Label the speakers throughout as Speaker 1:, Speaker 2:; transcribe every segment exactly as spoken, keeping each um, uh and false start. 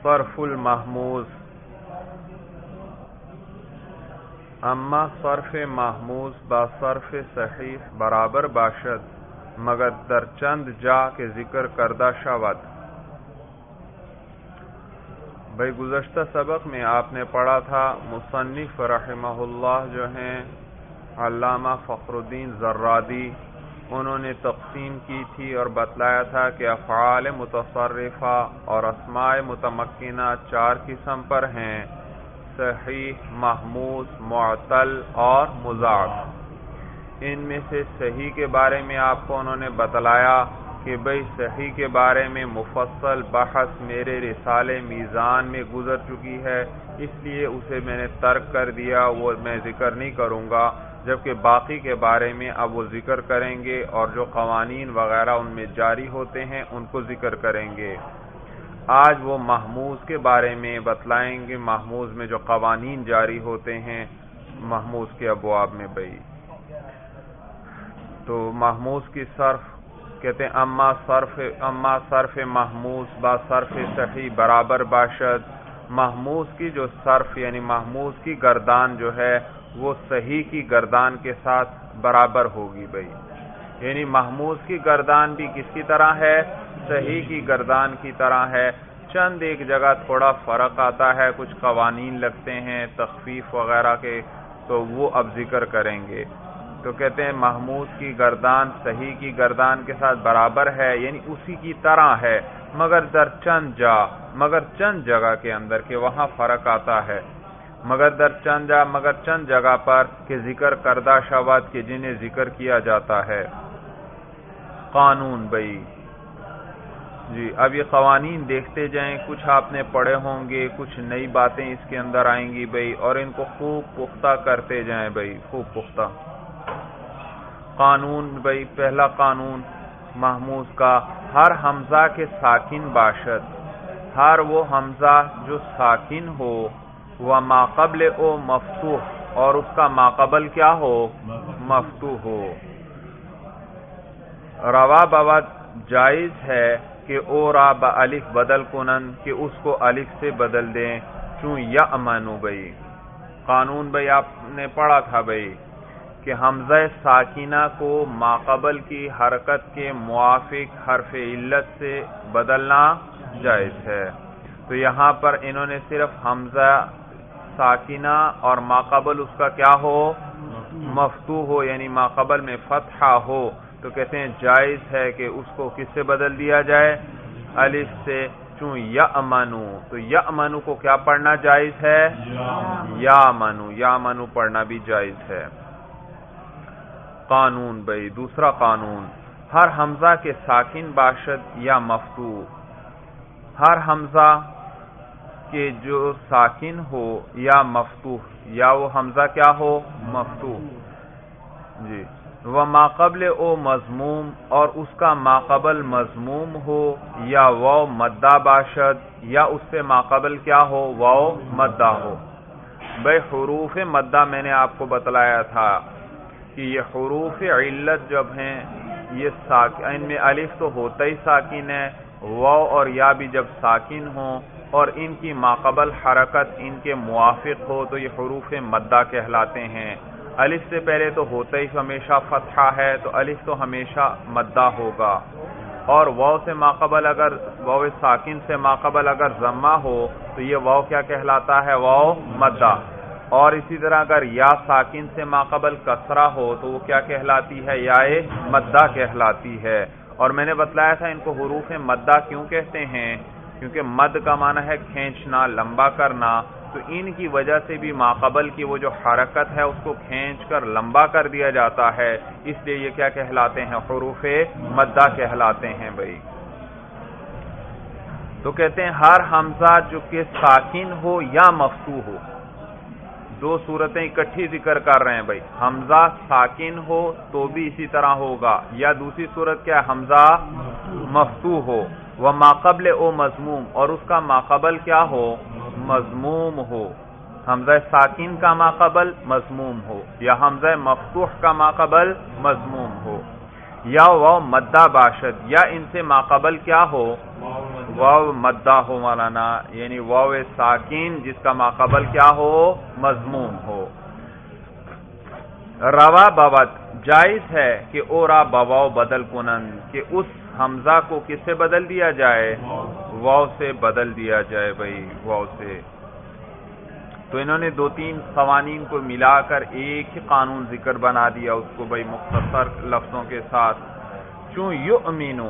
Speaker 1: صرف المحموز. اما صرف محموز با صرف صحیح برابر باشد مگر در چند جا کے ذکر کردہ شود. بھائی گزشتہ سبق میں آپ نے پڑھا تھا مصنف رحمہ اللہ جو ہیں علامہ فخر الدین زرادی، انہوں نے تقسیم کی تھی اور بتلایا تھا کہ افعال متصرفہ اور اسماء متمکنہ چار قسم پر ہیں: صحیح، محموز، معتل اور مضاعف. ان میں سے صحیح کے بارے میں آپ کو انہوں نے بتلایا کہ بھئی صحیح کے بارے میں مفصل بحث میرے رسالے میزان میں گزر چکی ہے، اس لیے اسے میں نے ترک کر دیا، وہ میں ذکر نہیں کروں گا، جبکہ باقی کے بارے میں اب وہ ذکر کریں گے اور جو قوانین وغیرہ ان میں جاری ہوتے ہیں ان کو ذکر کریں گے. آج وہ محموز کے بارے میں بتلائیں گے، محموز میں جو قوانین جاری ہوتے ہیں محموز کے ابواب میں. بھئی تو محموز کی صرف کہتے ہیں اما صرف اما صرف محموز با صرف صحیح برابر باشد. محموز کی جو صرف یعنی محموز کی گردان جو ہے وہ صحیح کی گردان کے ساتھ برابر ہوگی. بھئی یعنی محموز کی گردان بھی کس کی طرح ہے؟ صحیح کی گردان کی طرح ہے. چند ایک جگہ تھوڑا فرق آتا ہے، کچھ قوانین لگتے ہیں تخفیف وغیرہ کے، تو وہ اب ذکر کریں گے. تو کہتے ہیں محموز کی گردان صحیح کی گردان کے ساتھ برابر ہے، یعنی اسی کی طرح ہے، مگر در چند جا مگر چند جگہ کے اندر کہ وہاں فرق آتا ہے. مگر در چند جا مگر چند جگہ پر کہ ذکر کردہ شود کہ جنہیں ذکر کیا جاتا ہے. قانون. بھئی جی اب یہ قوانین دیکھتے جائیں، کچھ آپ نے پڑھے ہوں گے، کچھ نئی باتیں اس کے اندر آئیں گی بھئی، اور ان کو خوب پختہ کرتے جائیں بھئی، خوب پختہ. قانون. بھئی پہلا قانون محموز کا، ہر حمزہ کے ساکن باشد، ہر وہ حمزہ جو ساکن ہو، و ما قبل او مفتوح، اور اس کا ما قبل کیا ہو؟ مفتوح ہو. روا بود جائز ہے کہ او را با الف بدل کنن، کہ اس کو الف سے بدل دیں، چون یأمنو. بھئی قانون بھئی آپ نے پڑھا تھا بھئی کہ حمزہ ساکینہ کو ما قبل کی حرکت کے موافق حرف علت سے بدلنا جائز ہے. تو یہاں پر انہوں نے صرف حمزہ ساکینہ اور ما قبل اس کا کیا ہو؟ مفتوح ہو، یعنی ما قبل میں فتحہ ہو، تو کہتے ہیں جائز ہے کہ اس کو کس سے بدل دیا جائے؟ الف سے. چون یأمنو، تو یأمنو کو کیا پڑھنا جائز ہے؟ یامنو. یامنو پڑھنا بھی جائز ہے. قانون. بھئی دوسرا قانون، ہر حمزہ کے ساکن باشد یا مفتوح، ہر حمزہ کہ جو ساکن ہو یا مفتوح، یا وہ حمزہ کیا ہو؟ مفتوح. جی و ما قبل او مضموم، اور اس کا ما قبل مضموم ہو، یا واو مدہ باشد، یا اس سے ما قبل کیا ہو؟ واو مدہ ہو. بھئی حروف مدہ میں نے آپ کو بتلایا تھا کہ یہ حروف علت جب ہیں یہ ساکن، ان میں الف تو ہوتا ہی ساکن ہے، واو اور یا بھی جب ساکن ہوں اور ان کی ماقبل حرکت ان کے موافق ہو تو یہ حروف مدہ کہلاتے ہیں. الف سے پہلے تو ہوتا ہی ہمیشہ فتحہ ہے، تو الف تو ہمیشہ مدہ ہوگا، اور واو سے ماقبل اگر واو ساکن سے ماقبل اگر ضمہ ہو تو یہ واو کیا کہلاتا ہے؟ واو مدہ. اور اسی طرح اگر یا ساکن سے ماقبل کسرہ ہو تو وہ کیا کہلاتی ہے؟ یا مدہ کہلاتی ہے. اور میں نے بتلایا تھا ان کو حروف مدہ کیوں کہتے ہیں، کیونکہ مد کا معنی ہے کھینچنا، لمبا کرنا، تو ان کی وجہ سے بھی ماقبل کی وہ جو حرکت ہے اس کو کھینچ کر لمبا کر دیا جاتا ہے، اس لیے یہ کیا کہلاتے ہیں؟ حروف مدہ کہلاتے ہیں. بھائی تو کہتے ہیں ہر حمزہ جو کہ ساکن ہو یا مفتوح ہو، دو صورتیں اکٹھی ذکر کر رہے ہیں. بھائی حمزہ ساکن ہو تو بھی اسی طرح ہوگا، یا دوسری صورت کیا؟ حمزہ مفتوح ہو، وہ ماقبل او مضموم، اور اس کا ماقبل کیا ہو؟ مضموم ہو. حمزہ ساکن کا ماقبل مضموم ہو، یا حمزہ مفتوح کا ماقبل مضموم ہو، یا واو مدہ باشد، یا ان سے ماقبل کیا ہو؟ واو مدہ ہو مولانا، یعنی واو ساکین جس کا ماقبل کیا ہو؟ مضموم ہو۔ روا بوت جائز ہے کہ اورا بواو بدل کنن، کہ اس حمزہ کو کس سے بدل دیا جائے؟ واو سے بدل دیا جائے بھائی، واو سے۔ تو انہوں نے دو تین قوانین کو ملا کر ایک ہی قانون ذکر بنا دیا اس کو بھائی مختصر لفظوں کے ساتھ۔ چون یؤمنو،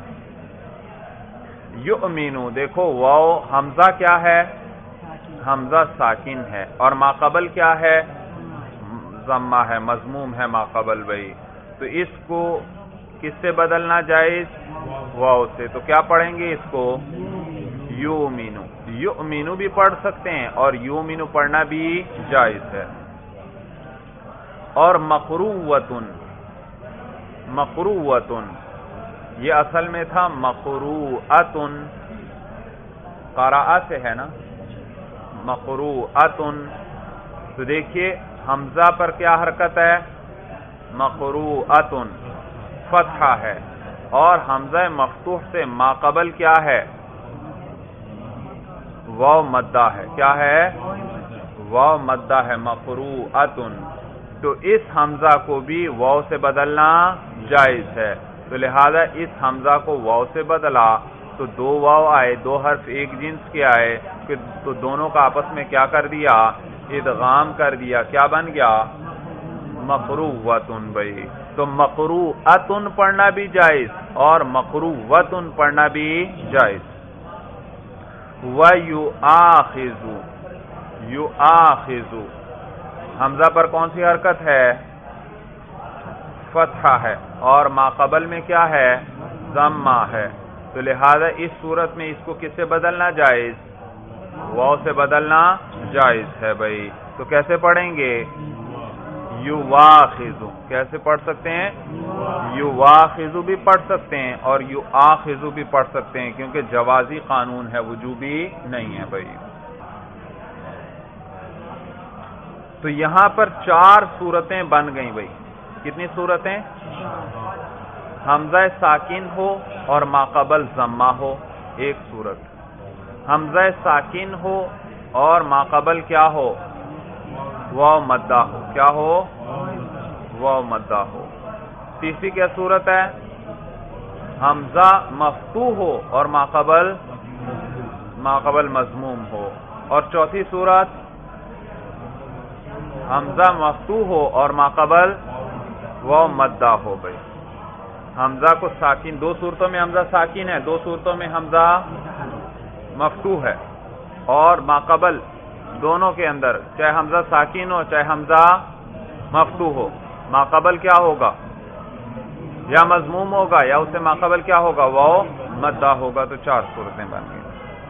Speaker 1: یؤمنو دیکھو واو حمزہ کیا ہے؟ حمزہ ساکن ہے، اور ماقبل کیا ہے؟ ضمہ ہے، مضموم ہے ماقبل بھائی، تو اس کو کس سے بدلنا جائز؟ واو سے۔ تو کیا پڑھیں گے اس کو؟ یؤمنو، یؤمنو بھی پڑھ سکتے ہیں اور یؤمنو پڑھنا بھی جائز ہے۔ اور مقروۃن، مقروۃن یہ اصل میں تھا مقروءۃن، قراءہ سے ہے نا، مقروءۃن۔ تو دیکھیے حمزہ پر کیا حرکت ہے؟ مقروءۃن، فتحہ ہے، اور حمزہ مفتوح سے ماقبل کیا ہے؟ واو مدہ ہے۔ کیا ہے؟ واو مدہ ہے، مقروءۃن۔ تو اس حمزہ کو بھی واو سے بدلنا جائز ہے، تو لہذا اس حمزہ کو واو سے بدلا تو دو واو آئے، دو حرف ایک جنس کے آئے، تو دونوں کا آپس میں کیا کر دیا؟ ادغام کر دیا۔ کیا بن گیا؟ مقروءۃن بھائی۔ تو مقروءۃن پڑھنا بھی جائز اور مقروءۃن پڑھنا بھی جائز۔ وَيُؤَاخِذُ، یُؤَاخِذُ حمزہ پر کون سی حرکت ہے؟ فتحہ ہے، اور ماقبل میں کیا ہے؟ ضمہ ہے، تو لہذا اس صورت میں اس کو کس سے بدلنا جائز؟ واو سے بدلنا جائز ہے بھائی۔ تو کیسے پڑھیں گے؟ یواخذ، کیسے پڑھ سکتے ہیں؟ یواخذ بھی پڑھ سکتے ہیں اور یؤاخذ بھی پڑھ سکتے ہیں، کیونکہ جوازی قانون ہے، وجوبی نہیں ہے بھائی۔ تو یہاں پر چار صورتیں بن گئیں بھائی۔ کتنی صورتیں؟ حمزہ ساکن ہو اور ماقبل ضمہ ہو، ایک صورت۔ حمزہ ساکن ہو اور ماقبل کیا ہو؟ واو مدہ ہو۔ کیا ہو؟ واو مدہ ہو۔ تیسری کیا صورت ہے؟ حمزہ مفتوح ہو اور ماقبل ماقبل مضموم ہو۔ اور چوتھی صورت حمزہ مفتوح ہو اور ماقبل واو مدہ ہو بھائی۔ حمزہ کو ساکن، دو صورتوں میں حمزہ ساکن ہے، دو صورتوں میں حمزہ مفتوح ہے، اور ماقبل دونوں کے اندر چاہے حمزہ ساکن ہو چاہے حمزہ مفتوح ہو، ماقبل کیا ہوگا؟ یا مضموم ہوگا یا اسے ماقبل کیا ہوگا؟ واو مدہ ہوگا۔ تو چار صورتیں بن گئی۔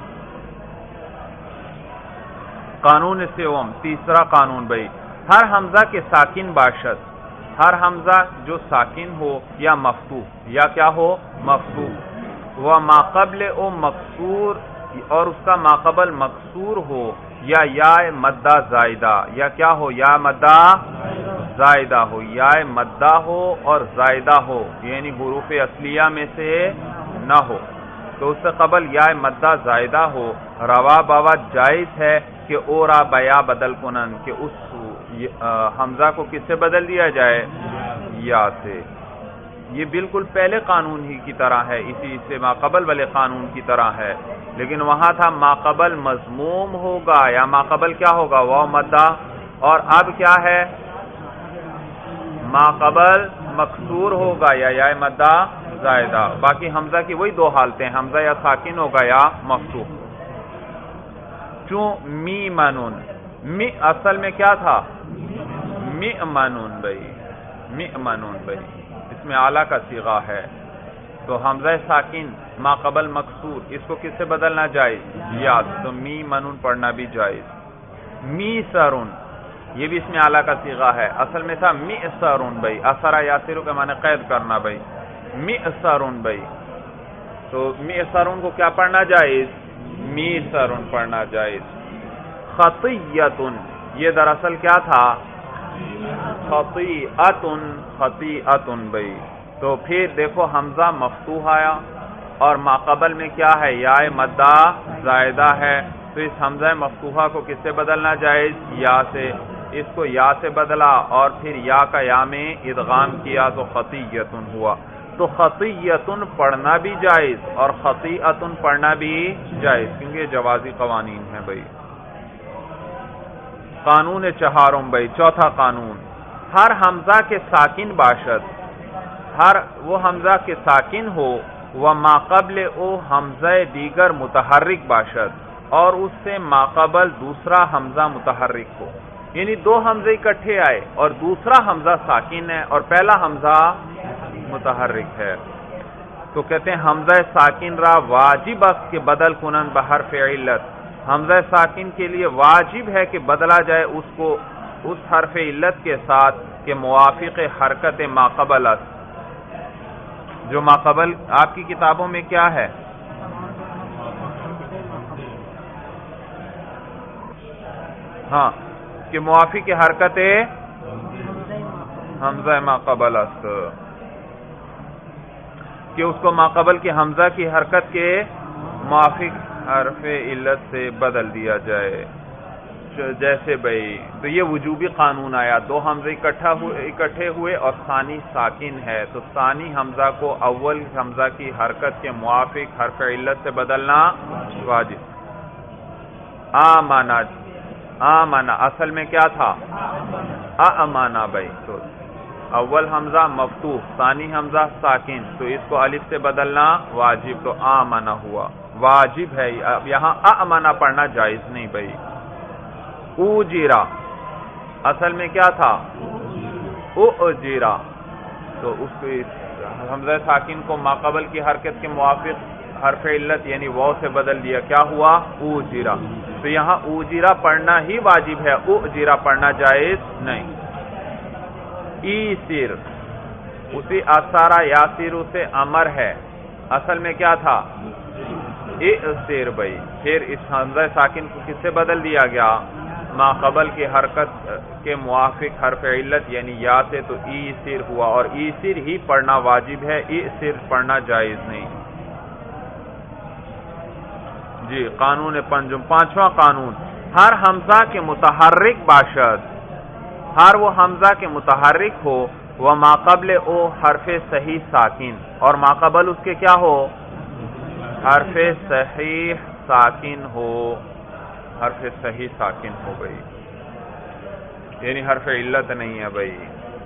Speaker 1: قانون سوم، تیسرا قانون بھائی، ہر حمزہ کے ساکن باشد، ہر حمزہ جو ساکن ہو یا مفتوح یا کیا ہو؟ مفتوح، وہ ماقبل او مکسور، اور اس کا ماقبل مکسور ہو یا یا مدہ زائدہ، یا کیا ہو؟ یا مدہ زائدہ ہو، یا مدہ ہو اور زائدہ ہو، یعنی حروف اصلیہ میں سے نہ ہو، تو اس سے قبل یا مدہ زائدہ ہو، روا بوت جائز ہے کہ اورا بیا بدل کنن، کہ اس حمزہ کو کس سے بدل دیا جائے؟ یا سے۔ یہ بالکل پہلے قانون ہی کی طرح ہے، اسی سے ماقبل والے قانون کی طرح ہے، لیکن وہاں تھا ماقبل مضموم ہوگا یا ماقبل کیا ہوگا؟ واو مدہ، اور اب کیا ہے؟ ماقبل مکسور ہوگا یا یا مدہ زائدہ۔ باقی حمزہ کی وہی دو حالتیں، حمزہ یا ساکن ہوگا یا مفتوح۔ چون می منون، می اصل میں کیا تھا؟ می منون بھائی، می منون بھائی، اس میں اعلیٰ کا صیغہ ہے، تو حمزہ ساکن ماقبل مکسور، اس کو کس سے بدلنا جائز؟ یا، تو می منون پڑھنا بھی جائز۔ می سرون، یہ بھی اس میں اعلیٰ کا صیغہ ہے، اصل میں تھا می سرون بھائی، اثرا یاسرو کے معنی قید کرنا بھائی، می سرون بھائی، تو می سرون کو کیا پڑھنا جائز؟ می سرون پڑھنا جائز۔ خطیتن، یہ دراصل کیا تھا؟ خطیئتن، خطیئتن بھائی، تو پھر دیکھو حمزہ مفتوح آیا اور ماقبل میں کیا ہے؟ یا مدہ زائدہ ہے، تو اس حمزہ مفتوحہ کو کس سے بدلنا جائز؟ یا سے۔ اس کو یا سے بدلا اور پھر یا کا یا میں ادغام کیا تو خطیۃن ہوا۔ تو خطیۃن پڑھنا بھی جائز اور خطیئتن پڑھنا بھی جائز، کیونکہ یہ جوازی قوانین ہیں بھائی۔ قانون چہارم بھائی، چوتھا قانون، ہر حمزہ کے ساکن باشد، ہر وہ حمزہ کے ساکن ہو و ماقبل او حمزہ دیگر متحرک باشد، اور اس سے ماقبل دوسرا حمزہ متحرک ہو، یعنی دو حمزے اکٹھے آئے اور دوسرا حمزہ ساکن ہے اور پہلا حمزہ متحرک ہے، تو کہتے ہیں حمزہ ساکن را واجب است کہ بدل کنن بحرف علت، حمزہ ساکن کے لیے واجب ہے کہ بدلا جائے اس کو اس حرف علت کے ساتھ کہ موافق حرکت ماقبل است، جو ماقبل آپ کی کتابوں میں کیا ہے؟ ہاں، کہ موافق حرکت حمزہ ماقبل است، کہ اس کو ماقبل کے حمزہ کی حرکت کے موافق حرف علت سے بدل دیا جائے، جیسے بھائی تو یہ وجوبی قانون آیا، دو حمزے اکٹھا ہوئے اکٹھے ہوئے اور ثانی ساکن ہے، تو ثانی حمزہ کو اول حمزہ کی حرکت کے موافق حرف علت سے بدلنا واجب۔ آمانا، آمانا اصل میں کیا تھا؟ آمانا بھائی، تو اول حمزہ مفتوح، ثانی حمزہ ساکن، تو اس کو الف سے بدلنا واجب، تو آمانا ہوا، واجب ہے۔ اب یہاں آمانا پڑھنا جائز نہیں بھائی۔ اوجیرا اصل میں کیا تھا؟ اوجیرا، تو اس کو حمزہ ساکن کو ماقبل کی حرکت کے موافق حرف علت یعنی واو سے بدل دیا، کیا ہوا؟ اوجیرا، تو یہاں اوجیرا پڑھنا ہی واجب ہے، اوجیرا پڑھنا جائز نہیں۔ ایسر، اسی اثارا یاسر سے امر ہے، اصل میں کیا تھا؟ ایسر بھائی، پھر اس حمزہ ساکن کو کس سے بدل دیا گیا؟ ماقبل کی حرکت کے موافق حرف علت یعنی یا سے، تو ایسر ہوا، اور ایسر ہی پڑھنا واجب ہے، ایسر پڑھنا جائز نہیں۔ جی، قانون پنجم، پانچواں قانون، ہر حمزہ کے متحرک باشد، ہر وہ حمزہ کے متحرک ہو وہ ماقبل او حرف صحیح ساکن، اور ماقبل اس کے کیا ہو؟ حرف صحیح ساکن ہو، حرف صحیح ساکن ہو بھائی، یعنی حرف علت نہیں ہے بھائی،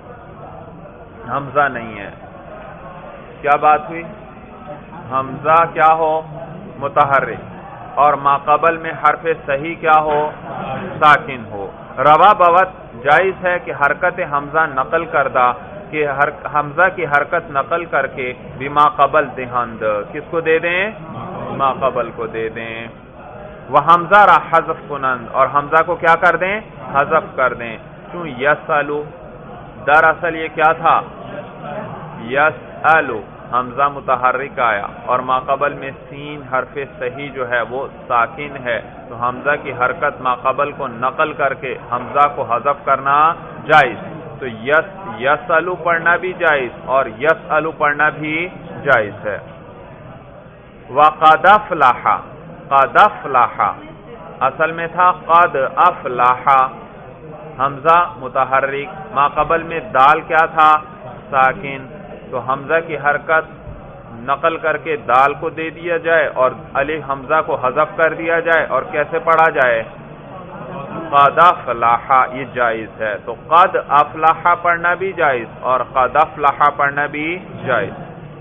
Speaker 1: حمزہ نہیں ہے۔ کیا بات ہوئی؟ حمزہ کیا ہو؟ متحرک، اور ماقبل میں حرف صحیح کیا ہو؟ ساکن ہو۔ روا بوت جائز ہے کہ حرکت حمزہ نقل کردہ، کہ حمزہ کی حرکت نقل کر کے بھی ماقبل دہند، کس کو دے دیں؟ ماقبل کو دے دیں۔ وہ حمزہ را حذف کنند، اور حمزہ کو کیا کر دیں؟ حذف کر دیں، کیوں؟ یسالو، دراصل یہ کیا تھا؟ یسالو، حمزہ متحرک آیا اور ماقبل میں سین حرف صحیح جو ہے وہ ساکن ہے، تو حمزہ کی حرکت ماقبل کو نقل کر کے حمزہ کو حذف کرنا جائز، تو یس یسالو پڑھنا بھی جائز اور یسالو پڑھنا بھی جائز ہے۔ وَقَدْ أَفْلَحَ، قَدْ أَفْلَحَ اصل میں تھا قد افلح، حمزہ متحرک، ماقبل میں دال کیا تھا؟ ساکن، تو حمزہ کی حرکت نقل کر کے دال کو دے دیا جائے اور الف حمزہ کو حذف کر دیا جائے، اور کیسے پڑھا جائے؟ قد افلح، یہ جائز ہے، تو قد افلح پڑھنا بھی جائز اور قد افلح پڑھنا بھی جائز۔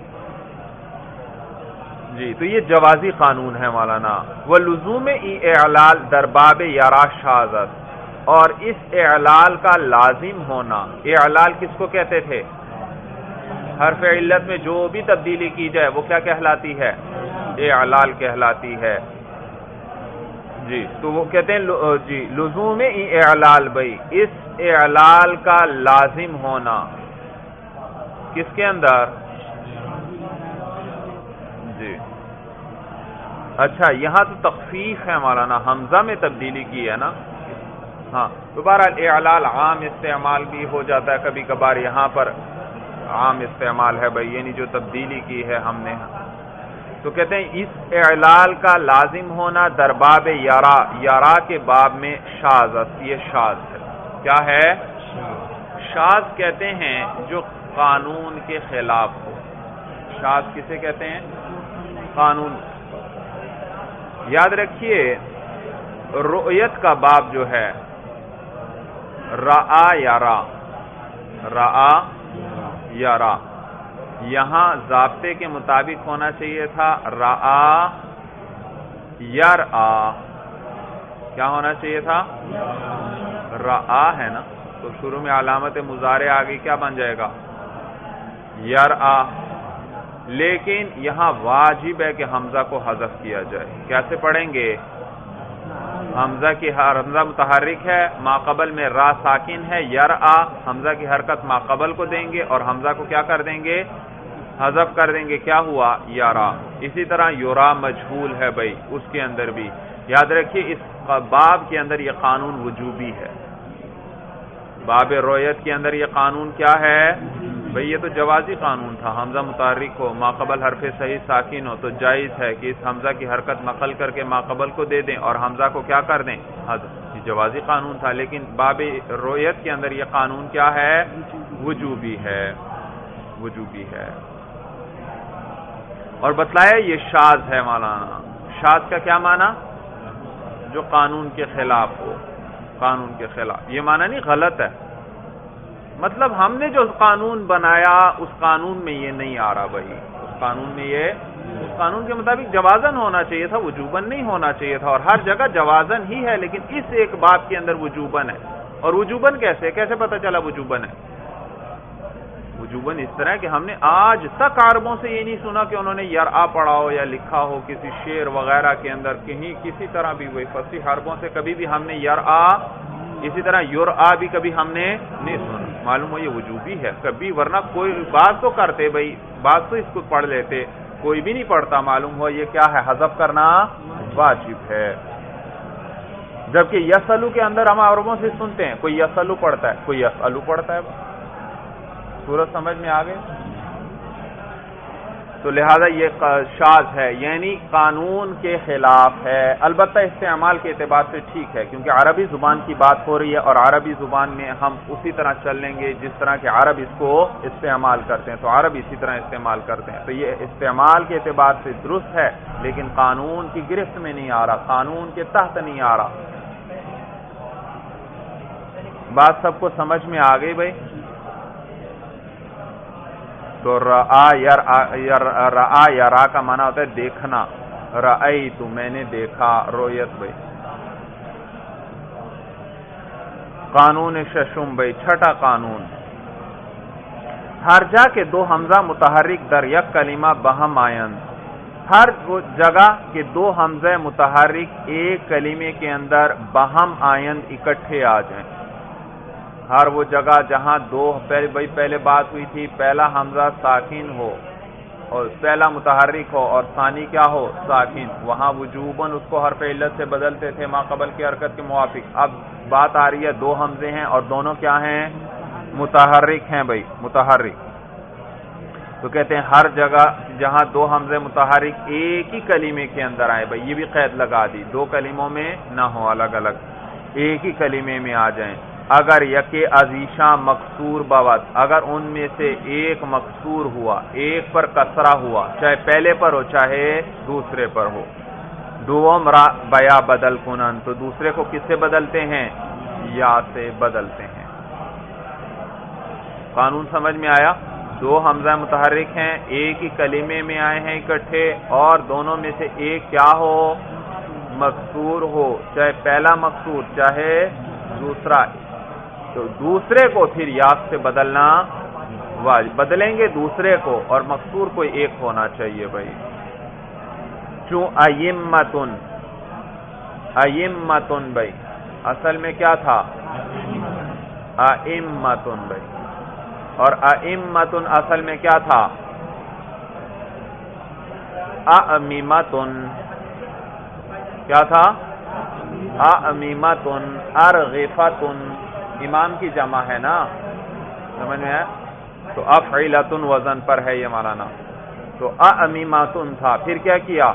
Speaker 1: جی، تو یہ جوازی قانون ہے مولانا۔ وَلُزُومِ اعلال در باب یرا شاذت، اور اس اعلال کا لازم ہونا، اعلال کس کو کہتے تھے؟ حرف علت میں جو بھی تبدیلی کی جائے وہ کیا کہلاتی ہے؟ اعلال کہلاتی ہے۔ جی، تو وہ کہتے ہیں جی لزوم اعلال بھائی، اس اعلال کا لازم ہونا کس کے اندر؟ جی، اچھا یہاں تو تخفیف ہے مولانا، حمزہ میں تبدیلی کی ہے نا، ہاں، دوبارہ اعلال عام استعمال بھی ہو جاتا ہے کبھی کبھار، یہاں پر عام استعمال ہے بھائی، یعنی جو تبدیلی کی ہے ہم نے تو کہتے ہیں اس اعلال کا لازم ہونا در باب یرا، یرا کے باب میں شاذ است، یہ شاذ ہے۔ کیا ہے؟ شاذ کہتے ہیں جو قانون کے خلاف ہو۔ شاذ کسے کہتے ہیں؟ قانون۔ یاد رکھیے رؤیت کا باب جو ہے رآ یرا، رآ یرا، یہاں ضابطے کے مطابق ہونا چاہیے تھا رآ یرآ۔ کیا ہونا چاہیے تھا؟ رآ ہے نا، تو شروع میں علامت مضارع آگئی، کیا بن جائے گا؟ یرآ۔ لیکن یہاں واجب ہے کہ حمزہ کو حذف کیا جائے۔ کیسے پڑھیں گے؟ حمزہ کی حمزہ متحرک ہے، ماقبل میں را ساکن ہے، یرآ، حمزہ کی حرکت ماقبل کو دیں گے اور حمزہ کو کیا کر دیں گے؟ حذف کر دیں گے۔ کیا ہوا؟ یرا۔ اسی طرح یرا مجہول ہے بھائی، اس کے اندر بھی یاد رکھیے اس باب کے اندر یہ قانون وجوبی ہے۔ باب رؤیت کے اندر یہ قانون کیا ہے بھئی؟ یہ تو جوازی قانون تھا، حمزہ متحرک ہو، ماقبل حرف صحیح ساکن ہو تو جائز ہے کہ اس حمزہ کی حرکت نقل کر کے ماقبل کو دے دیں اور حمزہ کو کیا کر دیں؟ حذف۔ یہ جوازی قانون تھا، لیکن باب رؤیت کے اندر یہ قانون کیا ہے؟ وجوبی ہے، وجوبی ہے۔ اور بتلایا یہ شاذ ہے مولانا۔ شاذ کا کیا معنی؟ جو قانون کے خلاف ہو، قانون کے خلاف۔ یہ معنی نہیں غلط ہے، مطلب ہم نے جو قانون بنایا اس قانون میں یہ نہیں آ رہا بھائی، اس قانون میں یہ اس قانون کے مطابق جوازن ہونا چاہیے تھا، وجوبن نہیں ہونا چاہیے تھا، اور ہر جگہ جوازن ہی ہے، لیکن اس ایک باب کے اندر وجوبن ہے۔ اور وجوبن کیسے کیسے پتہ چلا وجوبن ہے؟ وجوبن اس طرح کہ ہم نے آج تک عربوں سے یہ نہیں سنا کہ انہوں نے یرآ پڑھا ہو یا لکھا ہو کسی شعر وغیرہ کے اندر، کہیں کسی طرح بھی وہی فصیح عربوں سے کبھی بھی ہم نے یرآ، اسی طرح یرآ بھی کبھی ہم نے نہیں سنا۔ معلوم ہو یہ وجوبی ہے کبھی، ورنہ کوئی بات تو کرتے بھائی، بات تو اس کو پڑھ لیتے، کوئی بھی نہیں پڑھتا۔ معلوم ہو یہ کیا ہے؟ حذف کرنا واجب ہے۔ جبکہ یسلو کے اندر ہم عربوں سے سنتے ہیں کوئی یسلو پڑھتا ہے، کوئی یسالو پڑھتا ہے۔ صورت سمجھ میں آ گئی؟ تو لہذا یہ شاذ ہے، یعنی قانون کے خلاف ہے۔ البتہ استعمال کے اعتبار سے ٹھیک ہے، کیونکہ عربی زبان کی بات ہو رہی ہے اور عربی زبان میں ہم اسی طرح چل لیں گے جس طرح کہ عرب اس کو استعمال کرتے ہیں، تو عرب اسی طرح استعمال کرتے ہیں، تو یہ استعمال کے اعتبار سے درست ہے، لیکن قانون کی گرفت میں نہیں آ رہا، قانون کے تحت نہیں آ رہا۔ بات سب کو سمجھ میں آ گئی بھائی؟ تو رآ رآ یرا کا معنی ہوتا ہے دیکھنا، رأیت میں نے دیکھا، رؤیت بھائی۔ قانون ششم بھائی، چھٹا قانون، ہر جا کے دو حمزہ متحرک در یک کلمہ بہم آئند، ہر جگہ کے دو حمزہ متحرک ایک کلمے کے اندر بہم آئند اکٹھے آ جائیں۔ ہر وہ جگہ جہاں دو پہلے بھائی پہلے بات ہوئی تھی، پہلا حمزہ ساکن ہو اور پہلا متحرک ہو اور ثانی کیا ہو؟ ساکن، وہاں وجوباً اس کو حرف علت سے بدلتے تھے ماقبل کی حرکت کے موافق۔ اب بات آ رہی ہے دو حمزے ہیں اور دونوں کیا ہیں؟ متحرک ہیں بھائی، متحرک۔ تو کہتے ہیں ہر جگہ جہاں دو حمزے متحرک ایک ہی کلمے کے اندر آئے بھائی، یہ بھی قید لگا دی، دو کلموں میں نہ ہو، الگ الگ ایک ہی کلمے میں آ جائیں۔ اگر یکے ازیشاں مکسور بوت، اگر ان میں سے ایک مکسور ہوا، ایک پر کسرہ ہوا، چاہے پہلے پر ہو چاہے دوسرے پر ہو، دوم را بیا بدل کنن، تو دوسرے کو کس سے بدلتے ہیں؟ یا سے بدلتے ہیں۔ قانون سمجھ میں آیا؟ دو حمزہ متحرک ہیں، ایک ہی کلمے میں آئے ہیں اکٹھے، اور دونوں میں سے ایک کیا ہو؟ مکسور ہو، چاہے پہلا مکسور چاہے دوسرا، تو دوسرے کو پھر یا سے بدلنا واجب، بدلیں گے دوسرے کو، اور مکسور کوئی ایک ہونا چاہیے بھائی۔ چون ایمتن، ایمتن بھائی اصل میں کیا تھا؟ ایمتن بھائی، اور ایمتن اصل میں کیا تھا؟ امیمتن، کیا تھا؟ امیمتن، ارغفتن، امام کی جمع ہے نا، سمجھ میں ہے؟ تو افعلتن وزن پر ہے یہ مولانا، تو امیماتن تھا، پھر کیا کیا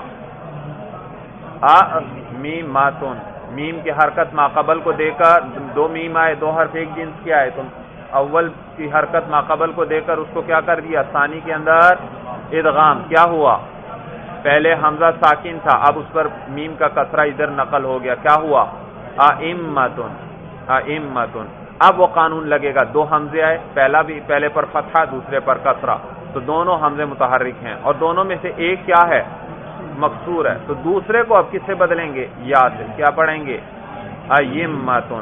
Speaker 1: امیماتن، میم کی حرکت ماقبل کو دے کر، دو میم آئے، دو حرف ایک جنس کے آئے، تو اول کی حرکت ماقبل کو دے کر اس کو کیا کر دیا، ثانی کے اندر ادغام. کیا ہوا، پہلے حمزہ ساکن تھا، اب اس پر میم کا کسرہ ادھر نقل ہو گیا، کیا ہوا ائمتن ائمتن. اب وہ قانون لگے گا، دو حمزے آئے، پہلا بھی پہلے پر فتحہ دوسرے پر کسرہ، تو دونوں حمزے متحرک ہیں اور دونوں میں سے ایک کیا ہے، مکسور ہے، تو دوسرے کو اب کس سے بدلیں گے، یا سے. کیا پڑھیں گے ائمتن،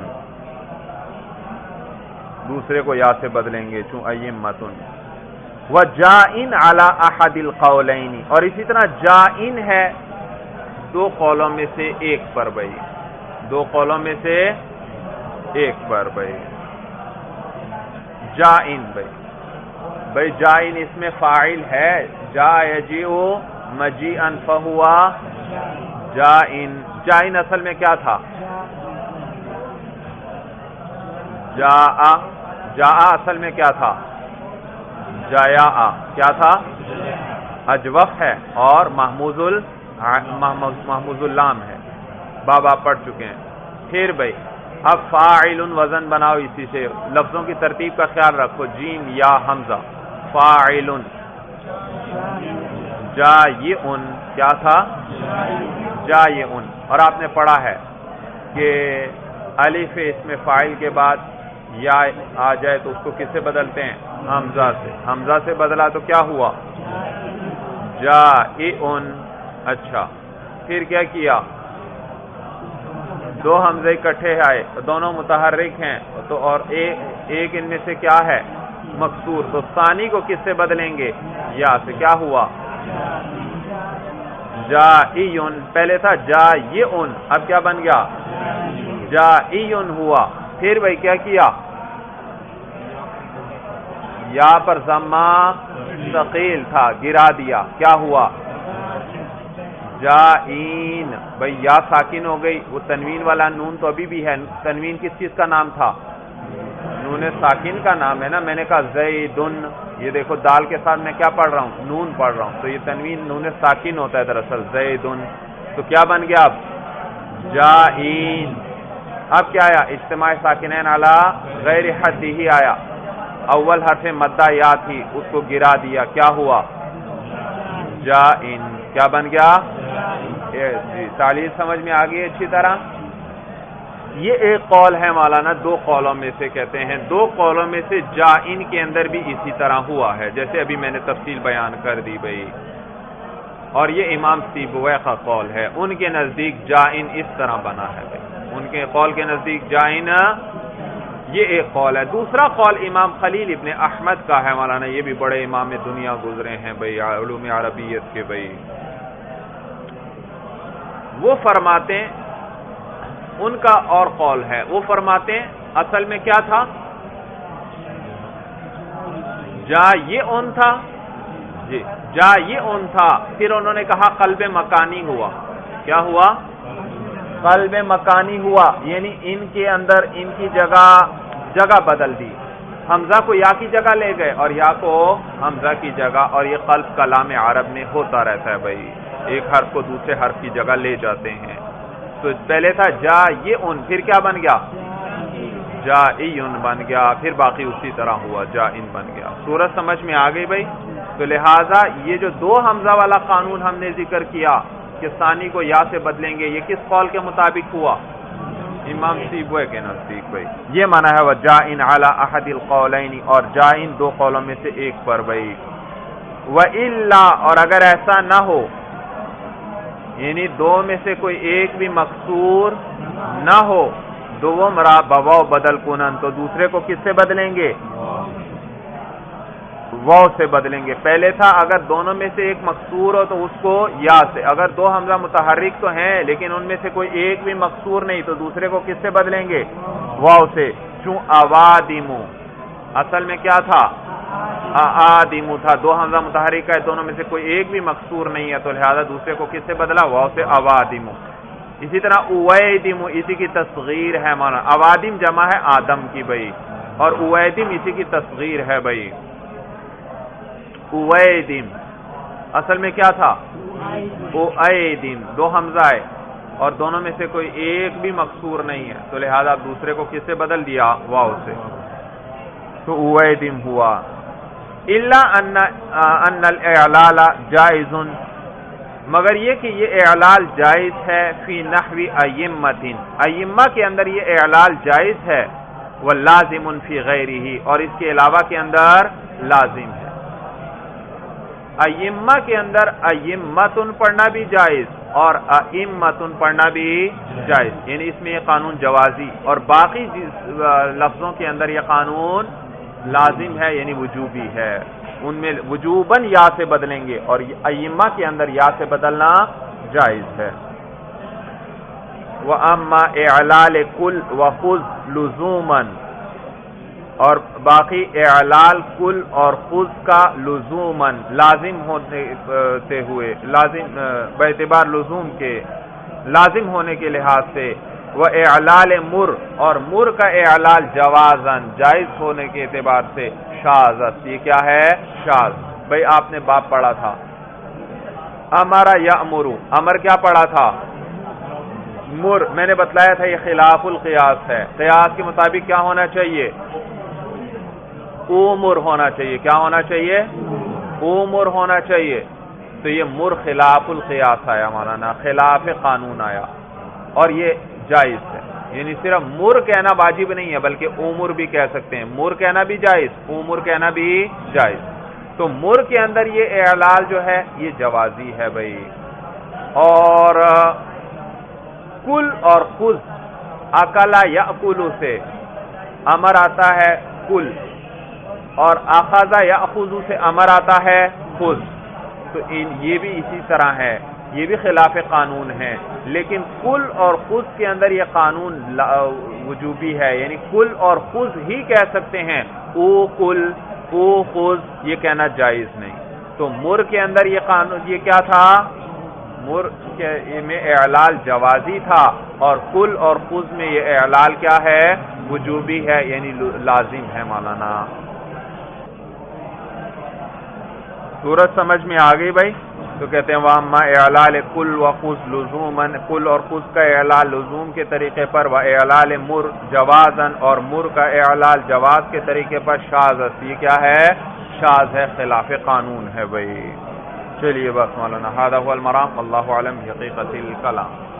Speaker 1: دوسرے کو یا سے بدلیں گے چون ائمتن. وجائن علی احد القولین، اور اسی طرح جائن ہے دو قولوں میں سے ایک پر بھائی، دو قولوں میں سے ایک پر بھائی. جائن بھائی بھائی جائن اس میں فاعل ہے، جا یجیء مجیئا فہوا جائن. جائن اصل میں کیا تھا، جا جا اصل میں کیا تھا، جایا کیا تھا، اجوف ہے اور محموز ال محموز اللام ہے، باب آپ پڑھ چکے ہیں. پھر بھائی اب فاعل وزن بناؤ، اسی سے لفظوں کی ترتیب کا خیال رکھو، جیم یا حمزہ، فاعل جائعن، کیا تھا جائعن. اور آپ نے پڑھا ہے کہ الف اس میں فاعل کے بعد یا آ جائے تو اس کو کس سے بدلتے ہیں، حمزہ سے. حمزہ سے بدلا تو کیا ہوا جائعن. اچھا پھر کیا کیا، دو حمزے اکٹھے آئے، دونوں متحرک ہیں، تو اور ایک ایک ان میں سے کیا ہے مکسور، تو ثانی کو کس سے بدلیں گے، یا سے. کیا ہوا جائعن، پہلے تھا جائعن، اب کیا بن گیا جائعن ہوا. پھر بھائی کیا کیا، یا پر ضمہ ثقیل تھا گرا دیا، کیا ہوا جائین. بھائی یا ساکن ہو گئی، وہ تنوین والا نون تو ابھی بھی ہے، تنوین کس چیز کا نام تھا، نون ساکن کا نام ہے نا. میں نے کہا زیدن، یہ دیکھو دال کے ساتھ میں کیا پڑھ رہا ہوں، نون پڑھ رہا ہوں، تو یہ تنوین نون ساکن ہوتا ہے دراصل زیدن. تو کیا بن گیا اب جائین. اب کیا آیا، اجتماع ساکنین علی غیر حد ہی آیا، اول حرف مدہ یا تھی اس کو گرا دیا، کیا ہوا جائن. کیا بن گیا، جی تعلیل سمجھ میں آ گئی اچھی طرح. یہ ایک قول ہے مولانا، دو قولوں میں سے کہتے ہیں، دو قولوں میں سے جائن کے اندر بھی اسی طرح ہوا ہے، جیسے ابھی میں نے تفصیل بیان کر دی بھائی. اور یہ امام سیبویہ کا قول ہے، ان کے نزدیک جائن اس طرح بنا ہے بھائی، ان کے قول کے نزدیک جائن یہ ایک قول ہے. دوسرا قول امام خلیل ابن احمد کا ہے مولانا، یہ بھی بڑے امام دنیا گزرے ہیں بھائی، علوم عربیت کے بھائی. وہ فرماتے ہیں، ان کا اور قول ہے، وہ فرماتے ہیں اصل میں کیا تھا، جا یہ اون تھا، جی جا یہ اون تھا، پھر انہوں نے کہا قلب مکانی ہوا. کیا ہوا، قلب مکانی ہوا، یعنی ان کے اندر ان کی جگہ جگہ بدل دی، حمزہ کو یا کی جگہ لے گئے اور یا کو حمزہ کی جگہ. اور یہ قلب کلام عرب میں ہوتا رہتا ہے بھائی، ایک حرف کو دوسرے حرف کی جگہ لے جاتے ہیں. تو پہلے تھا جا یہ ان، پھر کیا بن گیا جائن بن گیا، پھر باقی اسی طرح ہوا جائن بن گیا. صورت سمجھ میں آ گئی بھائی. تو لہٰذا یہ جو دو حمزہ والا قانون ہم نے ذکر کیا کہ ثانی کو یا سے بدلیں گے، یہ کس قول کے مطابق ہوا، امام سیبویہ کے نزدیک بھائی. یہ معنی ہے وہ جائن علی احد القولین، اور جائن دو قولوں میں سے ایک پر بھائی. وَإِلَّا، اور اگر ایسا نہ ہو، یعنی دو میں سے کوئی ایک بھی مکسور نہ ہو، دو مرا بواو بدل کنن، تو دوسرے کو کس سے بدلیں گے، واو سے بدلیں گے. پہلے تھا اگر دونوں میں سے ایک مکسور ہو تو اس کو یا سے، اگر دو حمزہ متحرک تو ہیں لیکن ان میں سے کوئی ایک بھی مکسور نہیں تو دوسرے کو کس سے بدلیں گے، واو سے. چون اوادیمو اصل میں کیا تھا، آدیمو تھا، دو حمزہ متحرک ہے، دونوں میں سے کوئی ایک بھی مکسور نہیں ہے، تو لہذا دوسرے کو کس سے بدلا، واو سے، اوادیمو. اسی طرح اویدیمو اسی کی تصغیر ہے مولانا، اوادیم جمع ہے آدم کی بھائی، اور اویدیم اسی کی تصغیر ہے بھائی، اویدیم. اصل میں کیا تھا؟ او ایدن، دو حمزہ ہے اور دونوں میں سے کوئی ایک بھی مکسور نہیں ہے، تو لہذا دوسرے کو کس سے بدل دیا؟ واو سے، تو او ایدن ہوا۔ الا ان ان الاعلال جائز، مگر یہ کہ یہ اعلال جائز ہے فی نحو ائمۃ، ائمہ کے اندر یہ اعلال جائز ہے، واللازم فی غیرہ، اور اس کے علاوہ کے اندر لازم ہے۔ ائمہ کے اندر ائمۃ پڑھنا بھی جائز اور ائمۃ پڑھنا بھی جائز، یعنی اس میں یہ قانون جوازی، اور باقی لفظوں کے اندر یہ قانون لازم ہے، یعنی وجوبی ہے، ان میں وجوباً یا سے بدلیں گے، اور ائمہ کے اندر یا سے بدلنا جائز ہے۔ وَأَمَّا إِعْلَالِ كُلْ وَخُذْ لُزُومًا، اور باقی اعلال کل اور خذ کا لزوماً لازم ہوتے ہوئے، لازم باعتبار لزوم کے، لازم ہونے کے لحاظ سے، وہ اعلال مر، اور مر کا اعلال جوازاً جائز ہونے کے اعتبار سے، شاذ، یہ کیا ہے؟ شاذ۔ بھئی آپ نے باب پڑھا تھا امر یامر، امر کیا پڑھا تھا؟ مر، میں نے بتلایا تھا یہ خلاف القیاس ہے، قیاس کے مطابق کیا ہونا چاہیے؟ امر ہونا چاہیے، کیا ہونا چاہیے؟ امر ہونا چاہیے، تو یہ مر خلاف القیاس آیا، مولانا خلاف قانون آیا، اور یہ جائز ہے، یعنی صرف مر کہنا واجب نہیں ہے بلکہ امر بھی کہہ سکتے ہیں، مر کہنا بھی جائز، امر کہنا بھی جائز، تو مر کے اندر یہ اعلال جو ہے یہ جوازی ہے بھائی۔ اور کل اور خذ، اکلا یاکل سے امر آتا ہے کل، اور اخذ یاخذ سے امر آتا ہے خذ، تو ان یہ بھی اسی طرح ہے، یہ بھی خلاف قانون ہے، لیکن کل اور خذ کے اندر یہ قانون وجوبی ہے، یعنی کل اور خذ ہی کہہ سکتے ہیں، او کل او خذ یہ کہنا جائز نہیں۔ تو مر کے اندر یہ قانون یہ کیا تھا؟ مر میں اعلال جوازی تھا، اور کل اور خذ میں یہ اعلال کیا ہے؟ وجوبی ہے، یعنی لازم ہے مولانا۔ صورت سمجھ میں آ گئی بھائی؟ تو کہتے ہیں وَأَمَّا إِعْلَالِ كُلْ وَخُذْ لُزُومًا، کل اور خذ کا اعلال لزوم کے طریقے پر، وَإِعْلَالِ مُر جَوَازًا، اور مر کا اعلال جواز کے طریقے پر، شاذ، یہ کیا ہے؟ شاذ ہے، خلاف قانون ہے بھائی۔ چلیے بس مولانا، هذا هو المرام، واللہ اعلم بحقیقت الکلام۔